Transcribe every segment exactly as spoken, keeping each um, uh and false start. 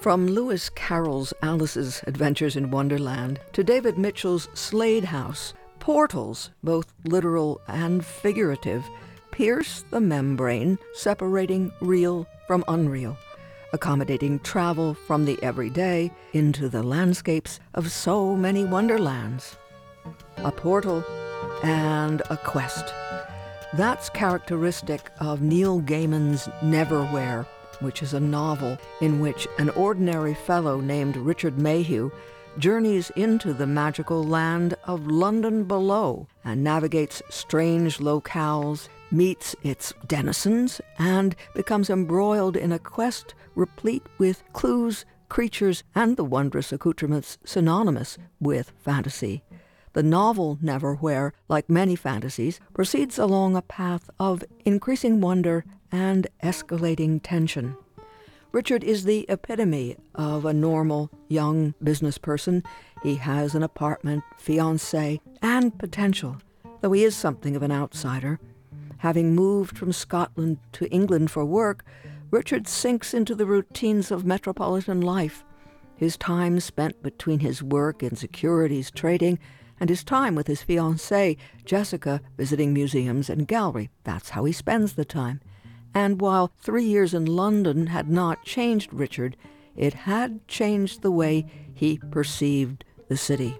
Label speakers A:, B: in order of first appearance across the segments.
A: From Lewis Carroll's Alice's Adventures in Wonderland to David Mitchell's Slade House, portals, both literal and figurative, pierce the membrane separating real from unreal, accommodating travel from the everyday into the landscapes of so many wonderlands. A portal and a quest. That's characteristic of Neil Gaiman's Neverwhere, which is a novel in which an ordinary fellow named Richard Mayhew journeys into the magical land of London Below and navigates strange locales, meets its denizens, and becomes embroiled in a quest replete with clues, creatures, and the wondrous accoutrements synonymous with fantasy. The novel Neverwhere, like many fantasies, proceeds along a path of increasing wonder and escalating tension. Richard is the epitome of a normal young business person. He has an apartment, fiancé, and potential, though he is something of an outsider. Having moved from Scotland to England for work, Richard sinks into the routines of metropolitan life. His time spent between his work in securities trading and his time with his fiancée, Jessica, visiting museums and gallery. That's how he spends the time. And while three years in London had not changed Richard, it had changed the way he perceived the city.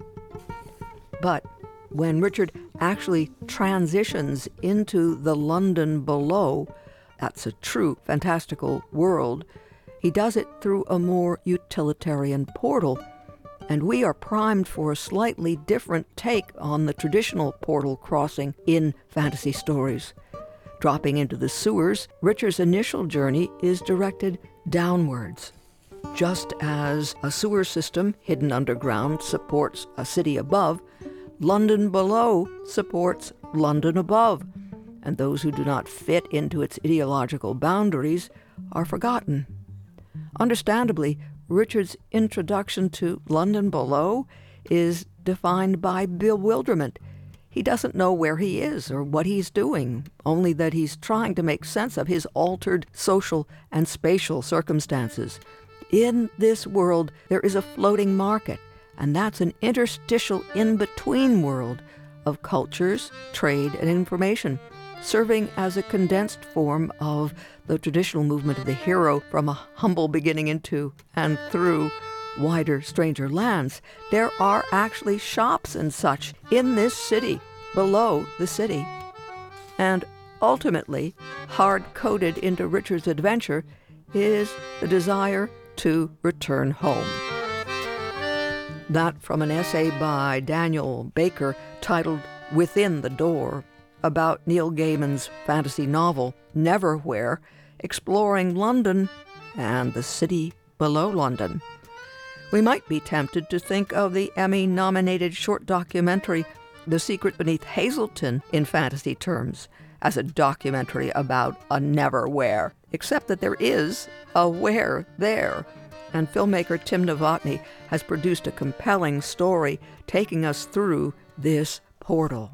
A: But when Richard actually transitions into the London Below, that's a true fantastical world, he does it through a more utilitarian portal. And we are primed for a slightly different take on the traditional portal crossing in fantasy stories. Dropping into the sewers, Richard's initial journey is directed downwards. Just as a sewer system hidden underground supports a city above, London Below supports London above, and those who do not fit into its ideological boundaries are forgotten. Understandably, Richard's introduction to London Below is defined by bewilderment. He doesn't know where he is or what he's doing, only that he's trying to make sense of his altered social and spatial circumstances. In this world, there is a floating market, and that's an interstitial in-between world of cultures, trade, and information, serving as a condensed form of the traditional movement of the hero from a humble beginning into and through wider, stranger lands. There are actually shops and such in this city, below the city. And ultimately, hard-coded into Richard's adventure is the desire to return home. That from an essay by Daniel Baker titled Within the Door, about Neil Gaiman's fantasy novel Neverwhere, exploring London and the city below London. We might be tempted to think of the Emmy-nominated short documentary The Secret Beneath Hazelton in fantasy terms, as a documentary about a Neverwhere, except that there is a where there. And filmmaker Tim Novotny has produced a compelling story taking us through this portal.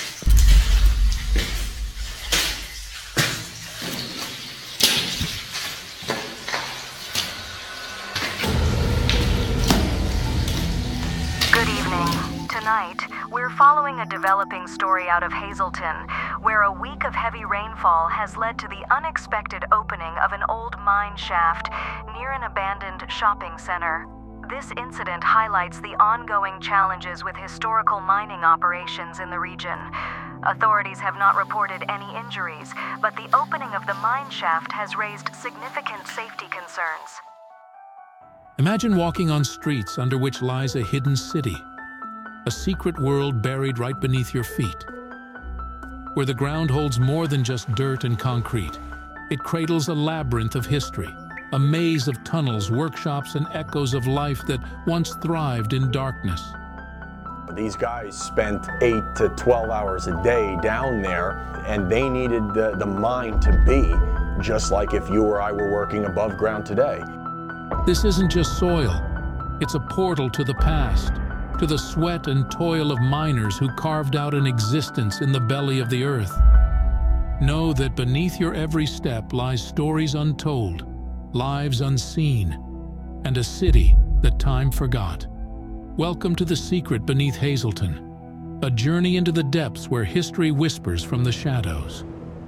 B: Tonight, we're following a developing story out of Hazelton, where a week of heavy rainfall has led to the unexpected opening of an old mine shaft near an abandoned shopping center. This incident highlights the ongoing challenges with historical mining operations in the region. Authorities have not reported any injuries, but the opening of the mine shaft has raised significant safety concerns.
C: Imagine walking on streets under which lies a hidden city. A secret world buried right beneath your feet, where the ground holds more than just dirt and concrete. It cradles a labyrinth of history, a maze of tunnels, workshops, and echoes of life that once thrived in darkness.
D: These guys spent eight to twelve hours a day down there, and they needed the, the mine to be just like if you or I were working above ground today.
C: This isn't just soil. It's a portal to the past, to the sweat and toil of miners who carved out an existence in the belly of the earth. Know that beneath your every step lies stories untold, lives unseen, and a city that time forgot. Welcome to The Secret Beneath Hazleton, a journey into the depths where history whispers from the shadows.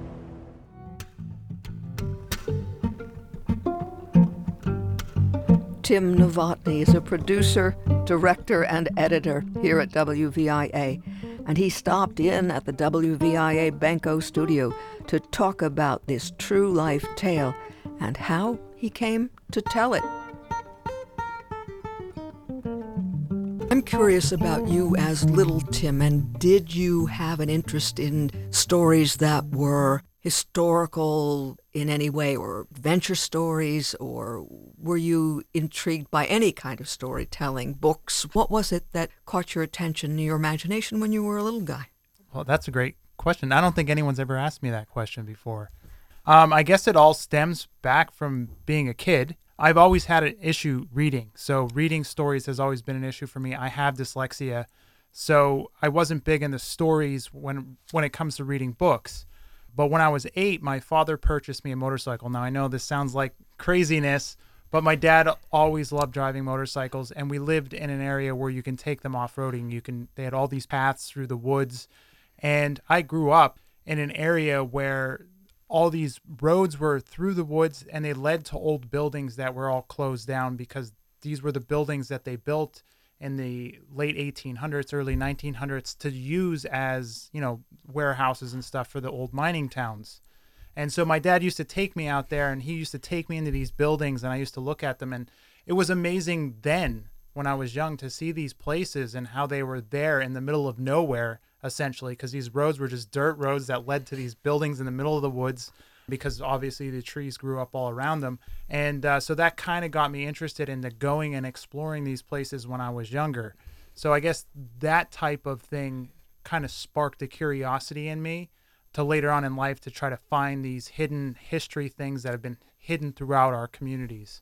A: Tim Novotny is a producer, director, and editor here at W V I A, and he stopped in at the W V I A Benko studio to talk about this true-life tale and how he came to tell it. I'm curious about you as little Tim, and did you have an interest in stories that were historical in any way, or adventure stories, or were you intrigued by any kind of storytelling, books? What was it that caught your attention, your imagination when you were a little guy?
E: Well, that's a great question. I don't think anyone's ever asked me that question before. Um, I guess it all stems back from being a kid. I've always had an issue reading, so reading stories has always been an issue for me. I have dyslexia, so I wasn't big into stories when when it comes to reading books. But when I was eight, my father purchased me a motorcycle. Now, I know this sounds like craziness, but my dad always loved driving motorcycles, and we lived in an area where you can take them off-roading. You can. They had all these paths through the woods, and I grew up in an area where all these roads were through the woods, and they led to old buildings that were all closed down because these were the buildings that they built in the late eighteen hundreds, early nineteen hundreds to use as, you know, warehouses and stuff for the old mining towns. And so my dad used to take me out there, and he used to take me into these buildings, and I used to look at them, and it was amazing then when I was young to see these places and how they were there in the middle of nowhere, essentially, because these roads were just dirt roads that led to these buildings in the middle of the woods, because obviously the trees grew up all around them. And uh, so that kind of got me interested into going and exploring these places when I was younger. So I guess that type of thing kind of sparked a curiosity in me to later on in life to try to find these hidden history things that have been hidden throughout our communities.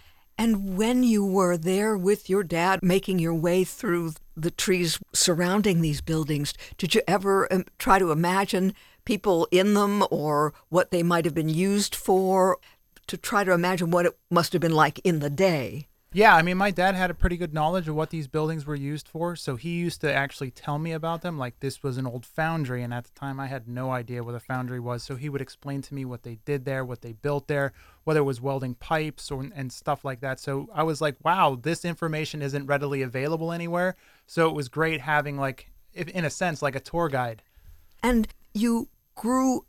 A: And when you were there with your dad making your way through the trees surrounding these buildings, did you ever um, try to imagine people in them or what they might have been used for, to try to imagine what it must have been like in the day?
E: Yeah, I mean, my dad had a pretty good knowledge of what these buildings were used for, so he used to actually tell me about them, like this was an old foundry, and at the time I had no idea what a foundry was, so he would explain to me what they did there, what they built there, whether it was welding pipes or and stuff like that. So I was like, wow, this information isn't readily available anywhere, so it was great having, like, if, in a sense, like a tour guide.
A: And you grew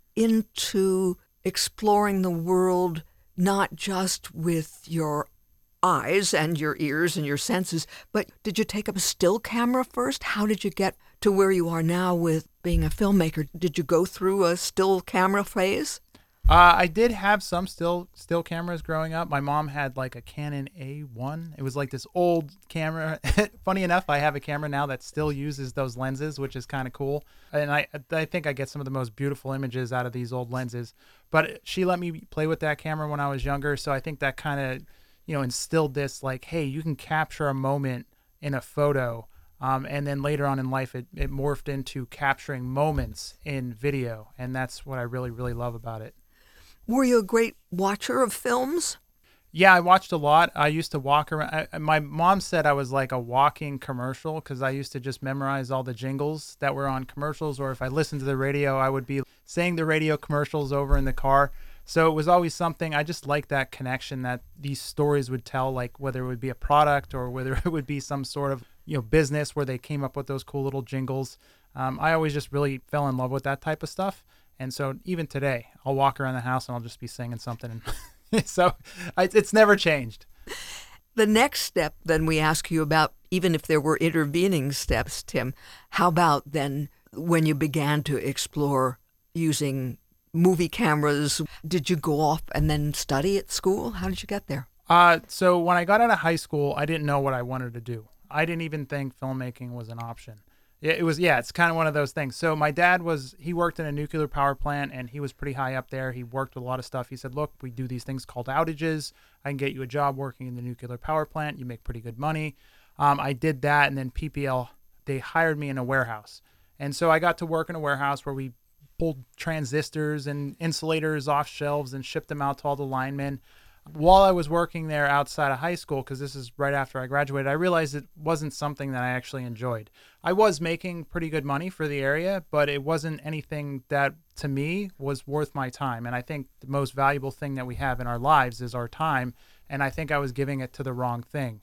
A: into exploring the world not just with your eyes and your ears and your senses, but did you take up a still camera first? How did you get to where you are now with being a filmmaker? Did you go through a still camera phase?
E: Uh, I did have some still still cameras growing up. My mom had like a Canon A one. It was like this old camera. Funny enough, I have a camera now that still uses those lenses, which is kind of cool. And I I think I get some of the most beautiful images out of these old lenses. But she let me play with that camera when I was younger, so I think that kind of, you know, instilled this like, hey, you can capture a moment in a photo. Um, and then later on in life, it, it morphed into capturing moments in video. And that's what I really, really love about it.
A: Were you a great watcher of films?
E: Yeah, I watched a lot. I used to walk around. I, my mom said I was like a walking commercial because I used to just memorize all the jingles that were on commercials. Or if I listened to the radio, I would be saying the radio commercials over in the car. So it was always something, I just liked that connection that these stories would tell, like whether it would be a product or whether it would be some sort of, you know, business where they came up with those cool little jingles. Um, I always just really fell in love with that type of stuff. And so even today, I'll walk around the house and I'll just be singing something. So I, it's never changed.
A: The next step then we ask you about, even if there were intervening steps, Tim, how about then when you began to explore using movie cameras? Did you go off and then study at school? How did you get there?
E: Uh, so when I got out of high school, I didn't know what I wanted to do. I didn't even think filmmaking was an option. It was, yeah, it's kind of one of those things. So my dad was, he worked in a nuclear power plant and he was pretty high up there. He worked with a lot of stuff. He said, look, we do these things called outages. I can get you a job working in the nuclear power plant. You make pretty good money. Um, I did that. And then P P L, they hired me in a warehouse. And so I got to work in a warehouse where we pulled transistors and insulators off shelves and shipped them out to all the linemen. While I was working there outside of high school, because this is right after I graduated, I realized it wasn't something that I actually enjoyed. I was making pretty good money for the area, but it wasn't anything that, to me, was worth my time. And I think the most valuable thing that we have in our lives is our time, and I think I was giving it to the wrong thing.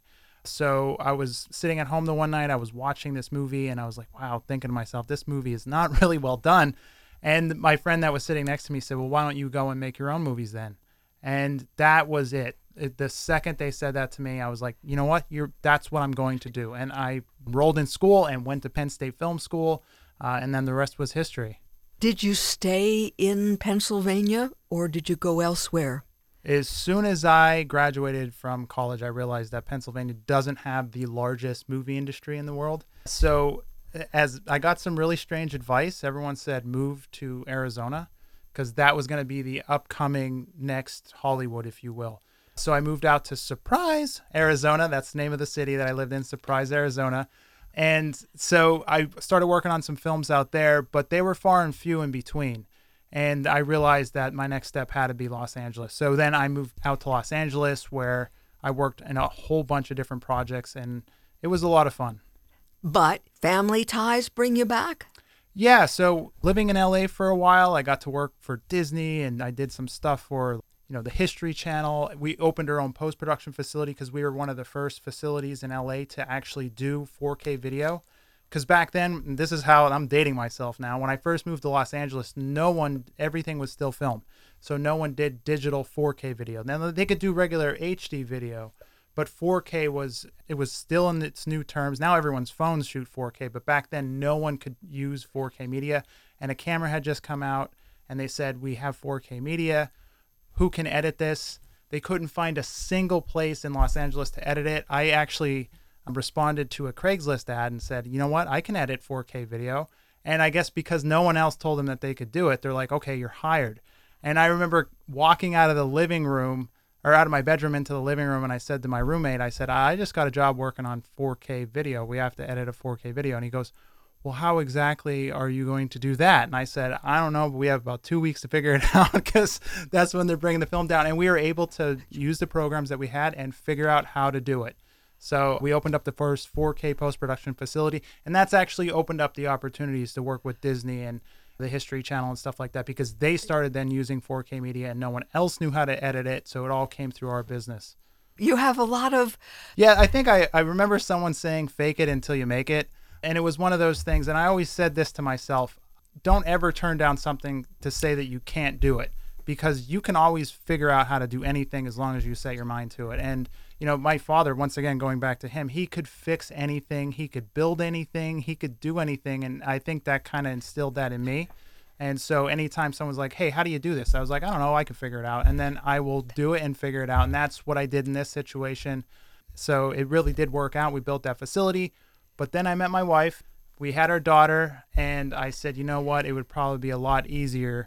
E: So I was sitting at home the one night, I was watching this movie, and I was like, wow, thinking to myself, this movie is not really well done. And my friend that was sitting next to me said, well, why don't you go and make your own movies then? And that was it. it. The second they said that to me, I was like, you know what? You're, that's what I'm going to do. And I enrolled in school and went to Penn State Film School, uh, and then the rest was history.
A: Did you stay in Pennsylvania, or did you go elsewhere?
E: As soon as I graduated from college, I realized that Pennsylvania doesn't have the largest movie industry in the world. So as I got some really strange advice, everyone said move to Arizona, because that was going to be the upcoming next Hollywood, if you will. So I moved out to Surprise, Arizona. That's the name of the city that I lived in, Surprise, Arizona. And so I started working on some films out there, but they were far and few in between. And I realized that my next step had to be Los Angeles. So then I moved out to Los Angeles, where I worked in a whole bunch of different projects, and it was a lot of fun.
A: But family ties bring you back?
E: Yeah, so living in L A for a while, I got to work for Disney, and I did some stuff for, you know, the History Channel. We opened our own post-production facility because we were one of the first facilities in L A to actually do four K video. Because back then, and this is how I'm dating myself now, when I first moved to Los Angeles, no one, everything was still film. So no one did digital four K video. Now they could do regular H D video, but four K was, it was still in its new terms. Now everyone's phones shoot four K, but back then no one could use four K media. And a camera had just come out, and they said, we have four K media. Who can edit this? They couldn't find a single place in Los Angeles to edit it. I actually responded to a Craigslist ad and said, you know what, I can edit four K video. And I guess because no one else told them that they could do it, they're like, okay, you're hired. And I remember walking out of the living room, or out of my bedroom into the living room, and I said to my roommate, I said, I just got a job working on four K video. We have to edit a four K video. And he goes, well, how exactly are you going to do that? And I said, I don't know, but we have about two weeks to figure it out, because that's when they're bringing the film down. And we were able to use the programs that we had and figure out how to do it. So we opened up the first four K post-production facility, and that's actually opened up the opportunities to work with Disney and the History Channel and stuff like that, because they started then using four K media and no one else knew how to edit it. So it all came through our business.
A: You have a lot of...
E: Yeah, I think I, I remember someone saying, fake it until you make it. And it was one of those things. And I always said this to myself, don't ever turn down something to say that you can't do it, because you can always figure out how to do anything as long as you set your mind to it. And, you know, my father, once again, going back to him, he could fix anything. He could build anything. He could do anything. And I think that kind of instilled that in me. And so anytime someone's like, hey, how do you do this? I was like, I don't know. I can figure it out. And then I will do it and figure it out. And that's what I did in this situation. So it really did work out. We built that facility. But then I met my wife. We had our daughter. And I said, you know what? It would probably be a lot easier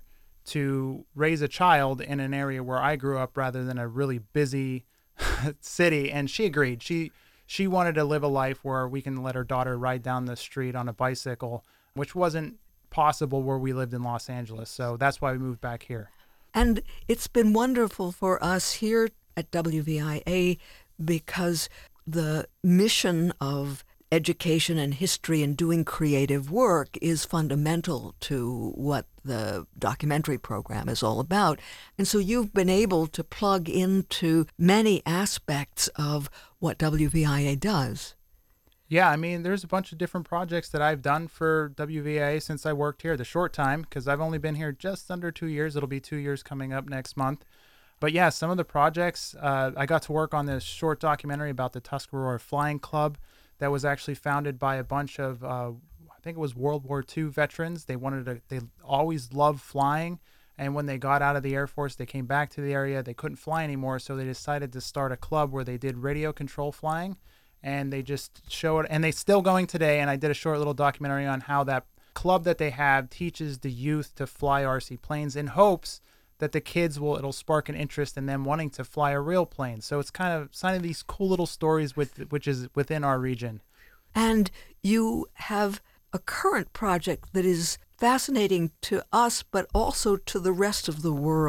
E: to raise a child in an area where I grew up rather than a really busy city. And she agreed. She she wanted to live a life where we can let her daughter ride down the street on a bicycle, which wasn't possible where we lived in Los Angeles. So that's why we moved back here.
A: And it's been wonderful for us here at W V I A, because the mission of education and history and doing creative work is fundamental to what the documentary program is all about. And so you've been able to plug into many aspects of what W V I A does.
E: Yeah, I mean, there's a bunch of different projects that I've done for W V I A since I worked here, the short time, because I've only been here just under two years. It'll be two years coming up next month. But yeah, some of the projects, uh, I got to work on this short documentary about the Tuscarora Flying Club that was actually founded by a bunch of, uh, I think it was World War Two veterans. They wanted to, they always loved flying. And when they got out of the Air Force, they came back to the area. They couldn't fly anymore, so they decided to start a club where they did radio control flying. And they just showed, and they're still going today. And I did a short little documentary on how that club that they have teaches the youth to fly R C planes in hopes that the kids will, it'll spark an interest in them wanting to fly a real plane. So it's kind of some of these cool little stories with, which is within our region.
A: And you have a current project that is fascinating to us, but also to the rest of the world.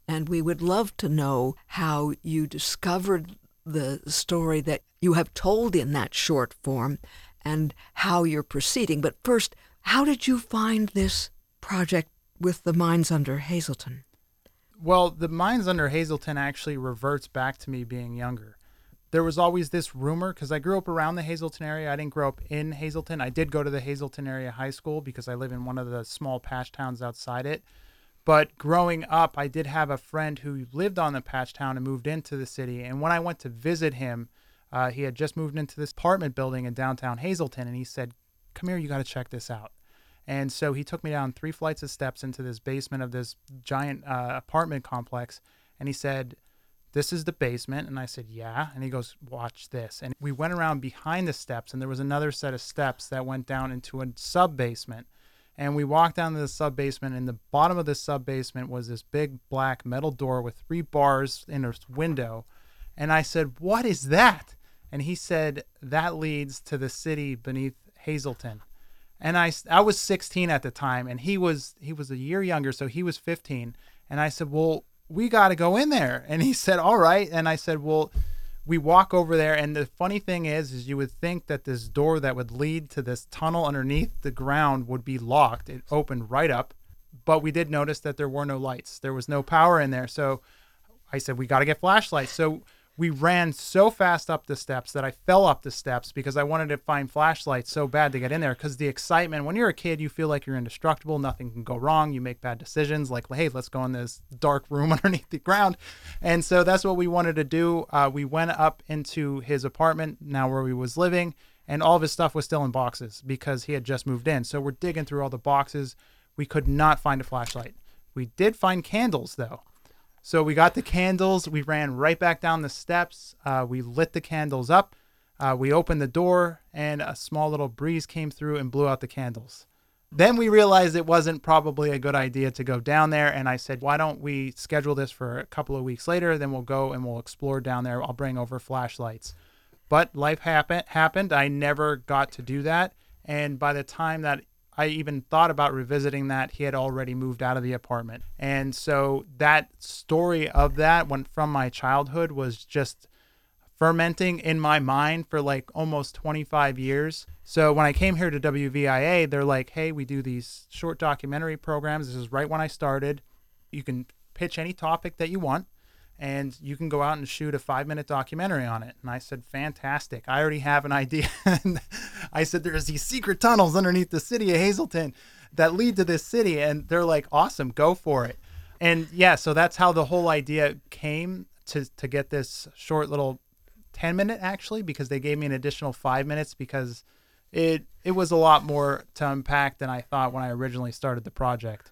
A: And we would love to know how you discovered the story that you have told in that short form and how you're proceeding. But first, how did you find this project with the Mines Under Hazelton?
E: Well, the Mines Under Hazelton actually reverts back to me being younger. There was always this rumor, because I grew up around the Hazelton area. I didn't grow up in Hazelton. I did go to the Hazelton area high school because I live in one of the small patch towns outside it. But growing up, I did have a friend who lived on the patch town and moved into the city. And when I went to visit him, uh, he had just moved into this apartment building in downtown Hazelton. And he said, come here, you got to check this out. And so he took me down three flights of steps into this basement of this giant uh, apartment complex. And he said, this is the basement. And I said, yeah. And he goes, watch this. And we went around behind the steps, and there was another set of steps that went down into a sub basement. And we walked down to the sub basement, and the bottom of the sub basement was this big black metal door with three bars in a window. And I said, what is that? And he said, that leads to the city beneath Hazelton. And I, I was sixteen at the time, and he was he was a year younger, so he was fifteen. And I said, well, we got to go in there. And he said, all right. And I said, well, we walk over there. And the funny thing is, is you would think that this door that would lead to this tunnel underneath the ground would be locked. It opened right up. But we did notice that there were no lights. There was no power in there. So I said, we got to get flashlights. So we ran so fast up the steps that I fell up the steps because I wanted to find flashlights so bad to get in there. Because the excitement, when you're a kid, you feel like you're indestructible. Nothing can go wrong. You make bad decisions like, hey, let's go in this dark room underneath the ground. And so that's what we wanted to do. Uh, we went up into his apartment, now where he was living, and all of his stuff was still in boxes because he had just moved in. So we're digging through all the boxes. We could not find a flashlight. We did find candles, though. So we got the candles. We ran right back down the steps. Uh, we lit the candles up. Uh, we opened the door, and a small little breeze came through and blew out the candles. Then we realized it wasn't probably a good idea to go down there. And I said, why don't we schedule this for a couple of weeks later? Then we'll go and we'll explore down there. I'll bring over flashlights. But life happen- happened. I never got to do that. And by the time that I even thought about revisiting that, he had already moved out of the apartment. And so that story of that went from my childhood was just fermenting in my mind for like almost twenty-five years. So when I came here to W V I A, they're like, hey, we do these short documentary programs. This is right when I started. You can pitch any topic that you want, and you can go out and shoot a five minute documentary on it. And I said, fantastic. I already have an idea. And I said, there's these secret tunnels underneath the city of Hazelton that lead to this city. And they're like, awesome, go for it. And yeah, so that's how the whole idea came to, to get this short little ten minute actually, because they gave me an additional five minutes because it, it was a lot more to unpack than I thought when I originally started the project.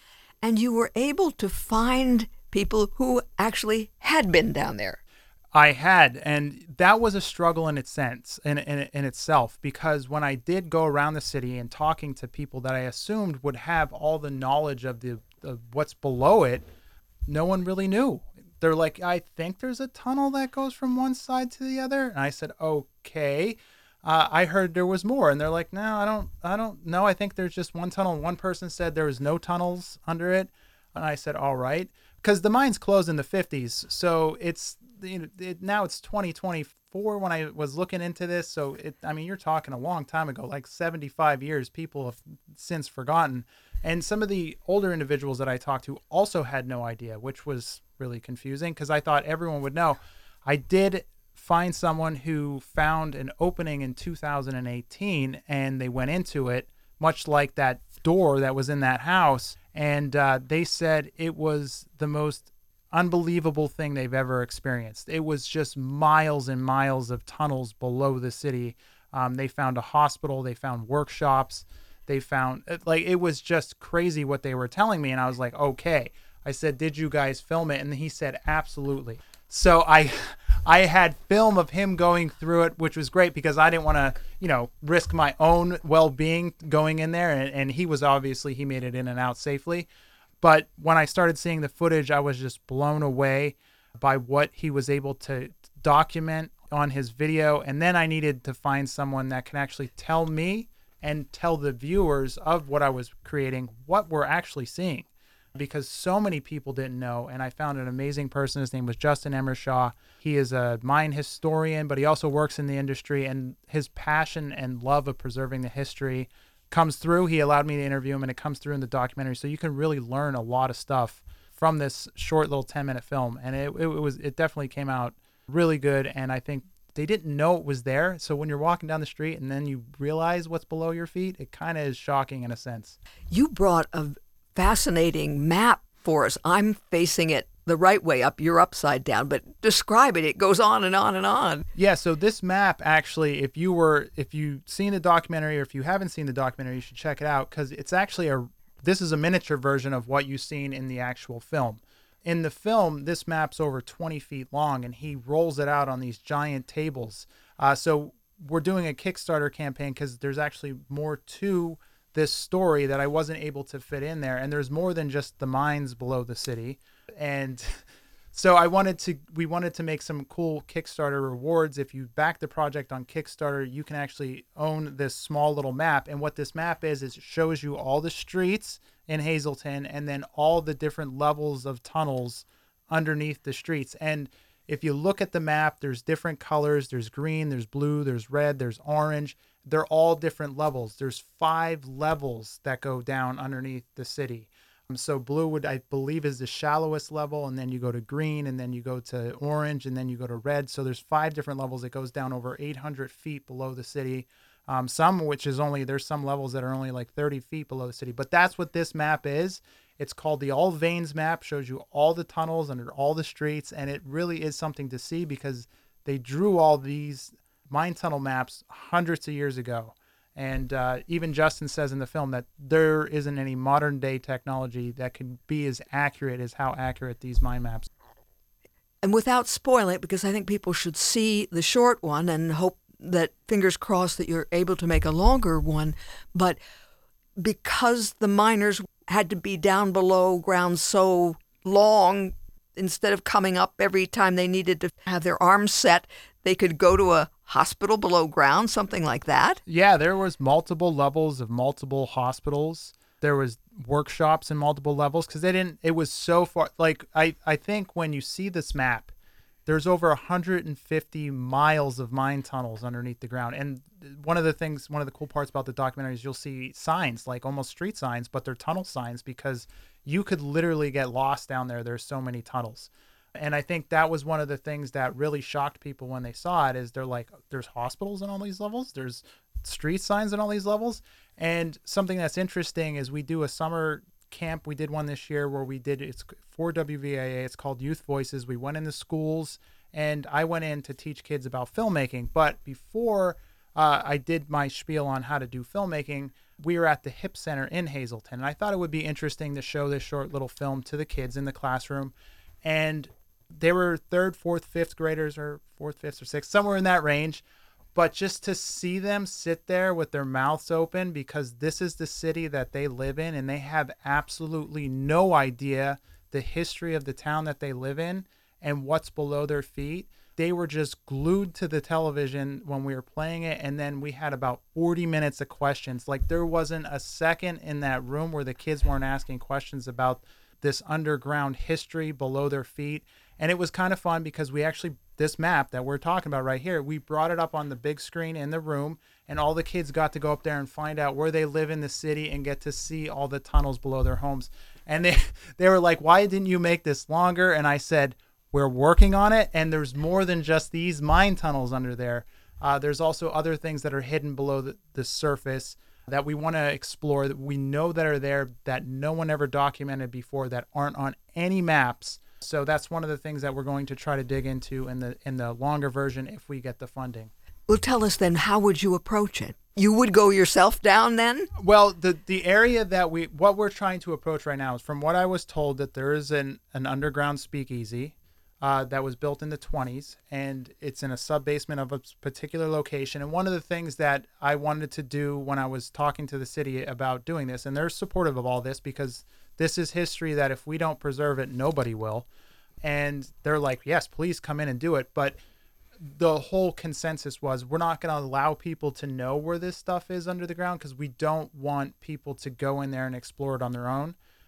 A: And you were able to find people who actually had been down there.
E: I had, and that was a struggle in its sense, in, in in itself, because when I did go around the city and talking to people that I assumed would have all the knowledge of the of what's below it, no one really knew. They're like, I think there's a tunnel that goes from one side to the other, and I said, okay. Uh, I heard there was more, and they're like, no, I don't, I don't know. I think there's just one tunnel. One person said there was no tunnels under it, and I said, all right. Because the mines closed in the fifties, so it's you know, it, now it's twenty twenty-four when I was looking into this. So it, I mean, you're talking a long time ago, like seventy-five years. People have since forgotten, and some of the older individuals that I talked to also had no idea, which was really confusing because I thought everyone would know. I did find someone who found an opening in two thousand eighteen, and they went into it, much like that door that was in that house. And uh, they said it was the most unbelievable thing they've ever experienced. It was just miles and miles of tunnels below the city. Um, they found a hospital. They found workshops. They found, like, it was just crazy what they were telling me. And I was like, okay. I said, did you guys film it? And he said, absolutely. So I I had film of him going through it, which was great because I didn't want to, you know, risk my own well-being going in there. And, and he was obviously, he made it in and out safely. But when I started seeing the footage, I was just blown away by what he was able to document on his video. And then I needed to find someone that can actually tell me and tell the viewers of what I was creating what we're actually seeing. because so many people didn't know. And I found an amazing person. His name was Justin Emershaw. He is a mine historian, but he also works in the industry, and his passion and love of preserving the history comes through. He allowed me to interview him, and it comes through in the documentary. So you can really learn a lot of stuff from this short little ten minute film. And it, it, it was, it definitely came out really good. And I think they didn't know it was there. So when you're walking down the street and then you realize what's below your feet, it kind of is shocking in a sense.
A: You brought a fascinating map for us. I'm facing it the right way up, you're upside down, but describe it. It goes on and on and on.
E: Yeah, so this map actually, if you were, if you've seen the documentary or if you haven't seen the documentary, you should check it out, because it's actually a, this is a miniature version of what you've seen in the actual film. In the film, this map's over twenty feet long, and he rolls it out on these giant tables. Uh, so we're doing a Kickstarter campaign because there's actually more to this story that I wasn't able to fit in there. And there's more than just the mines below the city. And so I wanted to, we wanted to make some cool Kickstarter rewards. If you back the project on Kickstarter, you can actually own this small little map. And what this map is, is it shows you all the streets in Hazleton and then all the different levels of tunnels underneath the streets. And if you look at the map, there's different colors. There's green, there's blue, there's red, there's orange. They're all different levels. There's five levels that go down underneath the city. So blue would, I believe, is the shallowest level, and then you go to green, and then you go to orange, and then you go to red. So there's five different levels. It goes down over eight hundred feet below the city. Um, some, which is only, there's some levels that are only like thirty feet below the city. But that's what this map is. It's called the All Veins map, shows you all the tunnels under all the streets, and it really is something to see because they drew all these mine tunnel maps hundreds of years ago. And uh, even Justin says in the film that there isn't any modern day technology that can be as accurate as how accurate these mine maps.
A: And without spoiling it, because I think people should see the short one and hope that, fingers crossed, that you're able to make a longer one. But because the miners had to be down below ground so long, instead of coming up every time they needed to have their arms set, they could go to a hospital below ground, something like that?
E: Yeah, there was multiple levels of multiple hospitals. There was workshops in multiple levels because they didn't, it was so far. Like, I, I think when you see this map, there's over one hundred fifty miles of mine tunnels underneath the ground. And one of the things, one of the cool parts about the documentary is you'll see signs, like almost street signs, but they're tunnel signs because you could literally get lost down there. There's so many tunnels. And I think that was one of the things that really shocked people when they saw it, is they're like, there's hospitals in all these levels, there's street signs in all these levels. And something that's interesting is we do a summer camp. We did one this year where we did, it's for W V A A, it's called Youth Voices. We went into schools and I went in to teach kids about filmmaking. But before uh, I did my spiel on how to do filmmaking, we were at the Hip Center in Hazleton. And I thought it would be interesting to show this short little film to the kids in the classroom. And they were third, fourth, fifth graders, or fourth, fifth, or sixth, somewhere in that range. But just to see them sit there with their mouths open, because this is the city that they live in, and they have absolutely no idea the history of the town that they live in and what's below their feet. They were just glued to the television when we were playing it, and then we had about forty minutes of questions. Like, there wasn't a second in that room where the kids weren't asking questions about this underground history below their feet. And it was kind of fun because we actually, this map that we're talking about right here, we brought it up on the big screen in the room, and all the kids got to go up there and find out where they live in the city and get to see all the tunnels below their homes. And they, they were like, why didn't you make this longer? And I said, we're working on it, and there's more than just these mine tunnels under there. Uh, there's also other things that are hidden below the, the surface that we want to explore, that we know that are there, that no one ever documented before, that aren't on any maps. So that's one of the things that we're going to try to dig into in the in the longer version if we get the funding.
A: Well, tell us then, how would you approach it? You would go yourself down then?
E: Well, the the area that we, what we're trying to approach right now is, from what I was told, that there is an, an underground speakeasy uh, that was built in the twenties, and it's in a sub-basement of a particular location. And one of the things that I wanted to do when I was talking to the city about doing this, and they're supportive of all this because this is history that if we don't preserve it, nobody will. And they're like, yes, please come in and do it. But the whole consensus was, we're not going to allow people to know where this stuff is under the ground because we don't want people to go in there and explore it on their own.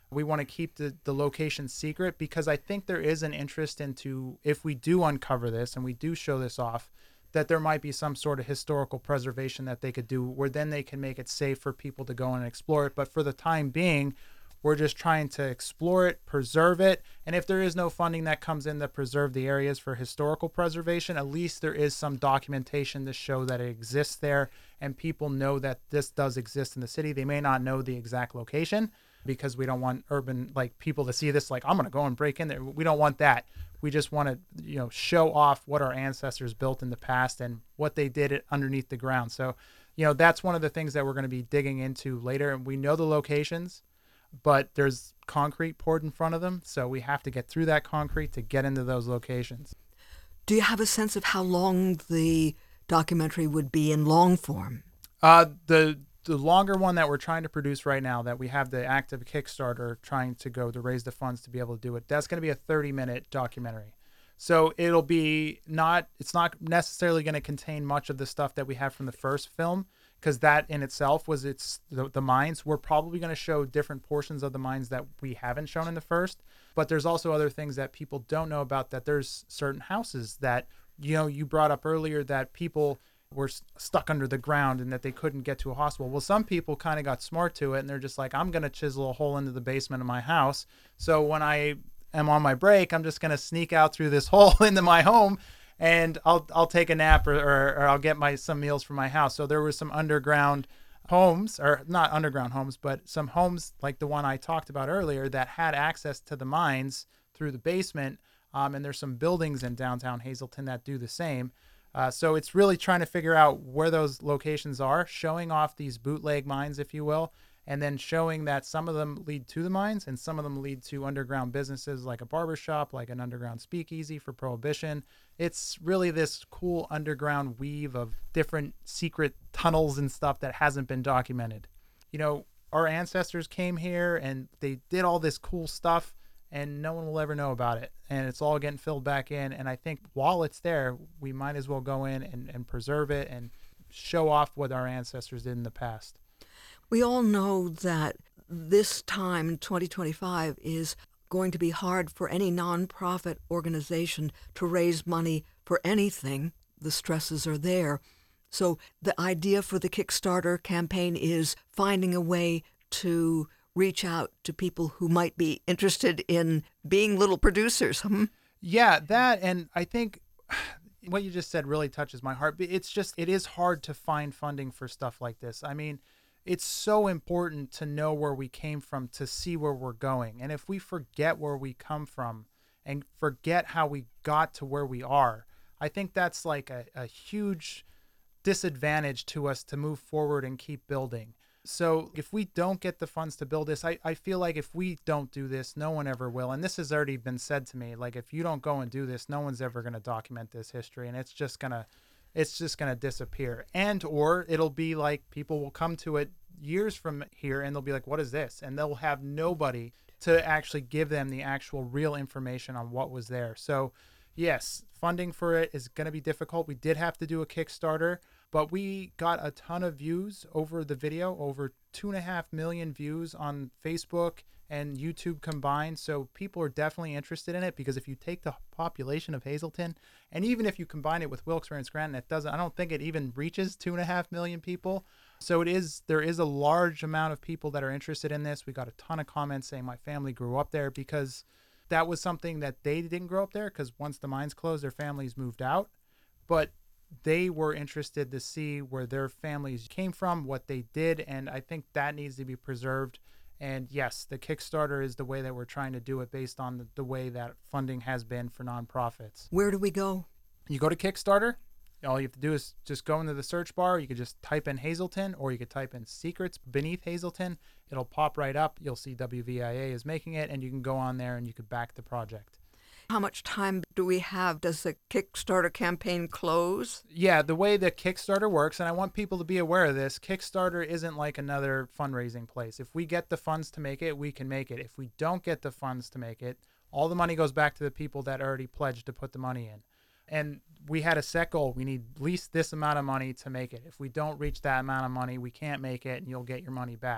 E: We want to keep the, the location secret because I think there is an interest into, if we do uncover this and we do show this off, that there might be some sort of historical preservation that they could do where then they can make it safe for people to go and explore it. But for the time being, we're just trying to explore it, preserve it. And if there is no funding that comes in to preserve the areas for historical preservation, at least there is some documentation to show that it exists there and people know that this does exist in the city. They may not know the exact location because we don't want urban like people to see this like, I'm going to go and break in there. We don't want that. We just want to, you know, show off what our ancestors built in the past and what they did underneath the ground. So, you know, that's one of the things that we're going to be digging into later. And we know the locations, but there's concrete poured in front of them. So we have to get through that concrete to get into those locations.
A: Do you have a sense of how long the documentary would be in long form?
E: Uh, the the longer one that we're trying to produce right now, that we have the active Kickstarter trying to go to raise the funds to be able to do it, that's going to be a thirty minute documentary. So it'll be not, it's not necessarily going to contain much of the stuff that we have from the first film, because that in itself was it's the, the mines. We're probably going to show different portions of the mines that we haven't shown in the first, but there's also other things that people don't know about, that there's certain houses that, you know, you brought up earlier that people were stuck under the ground and that they couldn't get to a hospital. Well, some people kind of got smart to it and they're just like, I'm going to chisel a hole into the basement of my house. So when I am on my break, I'm just going to sneak out through this hole into my home and I'll I'll take a nap or, or, or I'll get my some meals from my house. So there was some underground homes, or not underground homes, but some homes like the one I talked about earlier that had access to the mines through the basement. Um, and there's some buildings in downtown Hazleton that do the same. Uh, so it's really trying to figure out where those locations are, showing off these bootleg mines, if you will, and then showing that some of them lead to the mines and some of them lead to underground businesses like a barbershop, like an underground speakeasy for Prohibition. It's really this cool underground weave of different secret tunnels and stuff that hasn't been documented. You know, our ancestors came here and they did all this cool stuff, and no one will ever know about it. And it's all getting filled back in. And I think while it's there, we might as well go in and, and preserve it and show off what our ancestors did in the past.
A: We all know that this time, twenty twenty-five, is going to be hard for any nonprofit organization to raise money for anything. The stresses are there. So the idea for the Kickstarter campaign is finding a way to reach out to people who might be interested in being little producers. Hmm?
E: Yeah, that, and I think what you just said really touches my heart. It's just, it is hard to find funding for stuff like this. I mean, it's so important to know where we came from to see where we're going. And if we forget where we come from and forget how we got to where we are, I think that's like a, a huge disadvantage to us to move forward and keep building. So if we don't get the funds to build this, I, I feel like if we don't do this, no one ever will. And this has already been said to me, like, if you don't go and do this, no one's ever going to document this history. And it's just going to, it's just going to disappear. And, or it'll be like people will come to it years from here and they'll be like, what is this? And they'll have nobody to actually give them the actual real information on what was there. So yes, funding for it is going to be difficult. We did have to do a Kickstarter, but we got a ton of views over the video, over two and a half million views on Facebook and YouTube combined. So people are definitely interested in it, because if you take the population of Hazleton, and even if you combine it with Wilkes-Barre and Scranton, it doesn't, I don't think it even reaches two and a half million people. So it is, there is a large amount of people that are interested in this. We got a ton of comments saying my family grew up there, because that was something that they didn't grow up there, because once the mines closed, their families moved out. But they were interested to see where their families came from, what they did, and I think that needs to be preserved. And yes, the Kickstarter is the way that we're trying to do it, based on the, the way that funding has been for nonprofits.
A: Where do we go?
E: You go to Kickstarter. All you have to do is just go into the search bar. You could just type in Hazleton, or you could type in Secrets Beneath Hazleton. It'll pop right up. You'll see W V I A is making it, and you can go on there and you could back the project.
A: How much time do we have? Does the Kickstarter campaign close?
E: Yeah, the way that Kickstarter works, and I want people to be aware of this, Kickstarter isn't like another fundraising place. If we get the funds to make it, we can make it. If we don't get the funds to make it, all the money goes back to the people that already pledged to put the money in. And we had a set goal. We need at least this amount of money to make it. If we don't reach that amount of money, we can't make it, and you'll get your money back.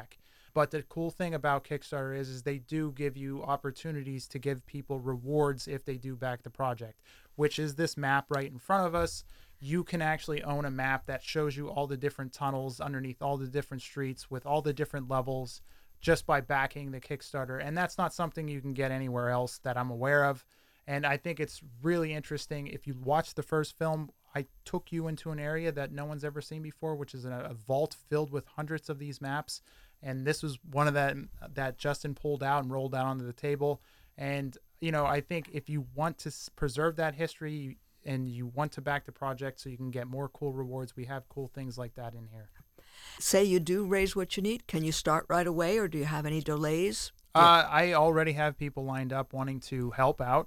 E: But the cool thing about Kickstarter is, is they do give you opportunities to give people rewards if they do back the project, which is this map right in front of us. You can actually own a map that shows you all the different tunnels underneath all the different streets with all the different levels just by backing the Kickstarter. And that's not something you can get anywhere else that I'm aware of. And I think it's really interesting. If you watch the first film, I took you into an area that no one's ever seen before, which is a, a vault filled with hundreds of these maps. And this was one of that that Justin pulled out and rolled out onto the table. And, you know, I think if you want to s- preserve that history and you want to back the project so you can get more cool rewards, we have cool things like that in here.
A: Say you do raise what you need. Can you start right away, or do you have any delays?
E: Uh, I already have people lined up wanting to help out.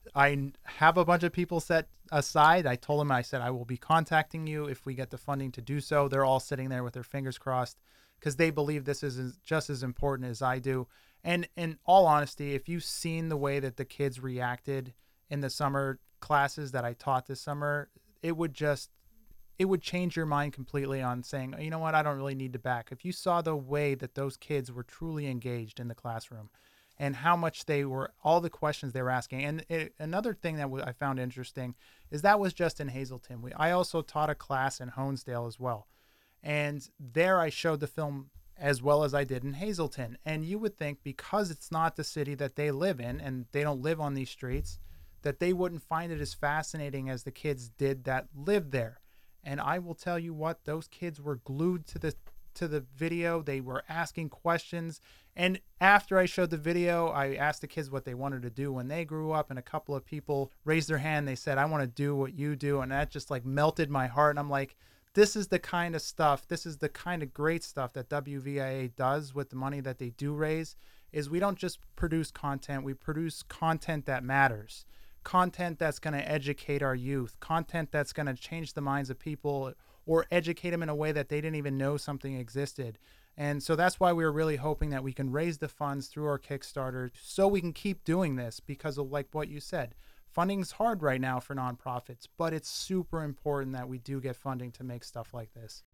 E: I have a bunch of people set aside. I told them, I said, I will be contacting you if we get the funding to do so. They're all sitting there with their fingers crossed because they believe this is just as important as I do. And in all honesty, if you've seen the way that the kids reacted in the summer classes that I taught this summer, it would just, it would change your mind completely on saying, you know what, I don't really need to back. If you saw the way that those kids were truly engaged in the classroom, and how much they were, all the questions they were asking. And it, another thing that w- I found interesting is that was just in Hazleton. We, I also taught a class in Honesdale as well. And there I showed the film as well as I did in Hazleton. And you would think because it's not the city that they live in and they don't live on these streets, that they wouldn't find it as fascinating as the kids did that lived there. And I will tell you what, those kids were glued to the to the video. They were asking questions. And after I showed the video, I asked the kids what they wanted to do when they grew up, and a couple of people raised their hand. They said, I want to do what you do. And that just like melted my heart. And I'm like, this is the kind of stuff, this is the kind of great stuff that W V I A does with the money that they do raise, is we don't just produce content, we produce content that matters. Content that's going to educate our youth, content that's going to change the minds of people or educate them in a way that they didn't even know something existed. And so that's why we were really hoping that we can raise the funds through our Kickstarter so we can keep doing this, because of like what you said, funding's hard right now for nonprofits, but it's super important that we do get funding to make stuff like this.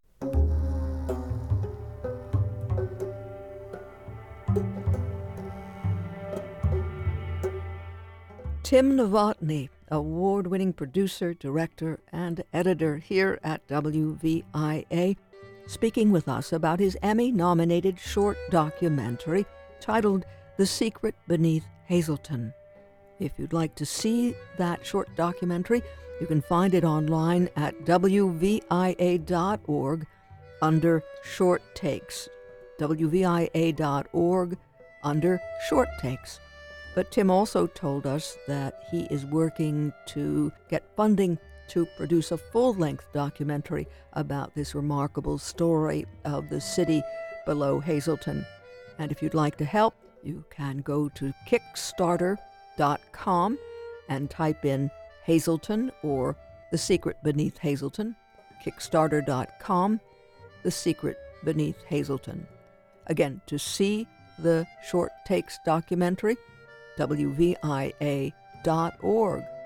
A: Tim Novotny, award-winning producer, director, and editor here at W V I A, speaking with us about his Emmy-nominated short documentary titled The Secret Beneath Hazleton. If you'd like to see that short documentary, you can find it online at W V I A dot org under Short Takes. W V I A dot org under Short Takes. But Tim also told us that he is working to get funding to produce a full-length documentary about this remarkable story of the city below Hazleton. And if you'd like to help, you can go to Kickstarter dot com and type in Hazleton or The Secret Beneath Hazleton. Kickstarter dot com, The Secret Beneath Hazleton. Again, to see the Short Takes documentary, W V I A dot org.